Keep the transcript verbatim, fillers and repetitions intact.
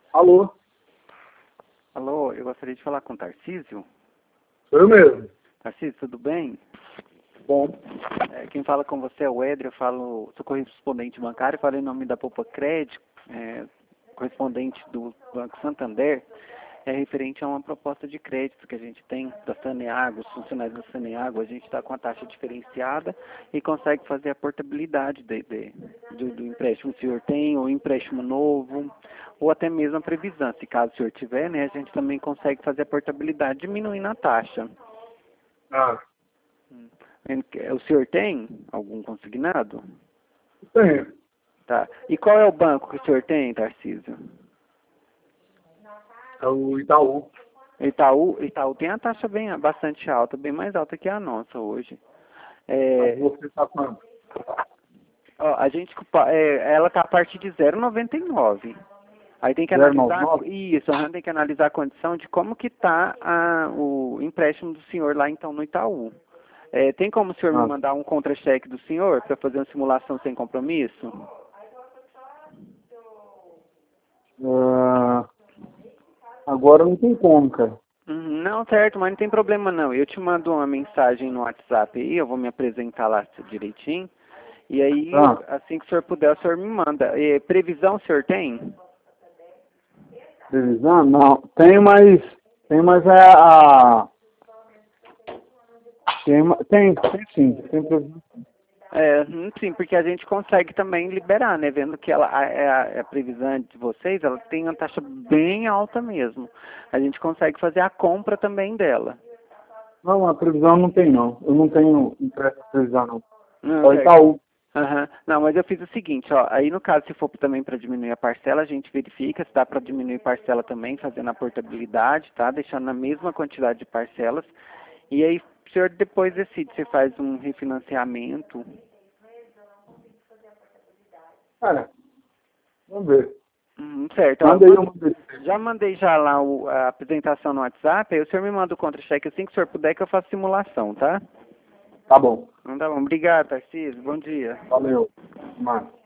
Alô? Alô, eu gostaria de falar com o Tarcísio. Sou eu mesmo. Tarcísio, tudo bem? Bom. É, quem fala com você é o Edre, eu falo, sou correspondente bancário, falo em nome da Poupa Crédito, é, correspondente do Banco Santander, é referente a uma proposta de crédito que a gente tem da Saneago, os funcionários da Saneago, a gente está com a taxa diferenciada e consegue fazer a portabilidade de, de, do, do empréstimo que o senhor tem, ou empréstimo novo, ou até mesmo a previsão, se caso o senhor tiver, né, a gente também consegue fazer a portabilidade diminuindo a taxa. Ah, O senhor tem algum consignado? tenho. Tá. E qual é o banco que o senhor tem, Tarcísio? É o Itaú. Itaú, Itaú tem a taxa bem, bastante alta, bem mais alta que a nossa hoje. Mas É, você está quanto? ó, a gente, é, ela está a partir de zero vírgula noventa e nove. Aí tem que zero nove analisar, nove? isso, aham, tem que analisar a condição de como que está o empréstimo do senhor lá então no Itaú. É, tem como o senhor me Ah. mandar um contra-cheque do senhor para fazer uma simulação sem compromisso? Ah, agora não tem como, cara. Uhum, não, certo, mas não tem problema não. Eu te mando uma mensagem no WhatsApp aí, eu vou me apresentar lá direitinho. E aí, Ah, assim que o senhor puder, o senhor me manda. E, previsão o senhor tem? previsão? Não. Tem, mas... Tem, mas é a... Tem, ma- tem, tem sim. Tem previsão. É, hum, sim, porque a gente consegue também liberar, né? Vendo que ela, a, a, a previsão de vocês, ela tem uma taxa bem alta mesmo. A gente consegue fazer a compra também dela. Não, a previsão não tem, não. Eu não tenho empréstimo de previsão, não. Não, É o certo. Itaú. Aham. Não, mas eu fiz o seguinte, ó, aí no caso, se for também para diminuir a parcela, a gente verifica se dá para diminuir parcela também, fazendo a portabilidade, tá? Deixando na mesma quantidade de parcelas. E aí o senhor depois decide se faz um refinanciamento. Cara, vamos ver. Hum, certo, ó, Manda aí manda- uma vez. já mandei já lá o- a apresentação no WhatsApp, aí o senhor me manda o contra-cheque assim que o senhor puder que eu faço simulação, tá? Tá bom. Então tá bom, obrigado, Tarcísio, bom dia. Valeu. Mano.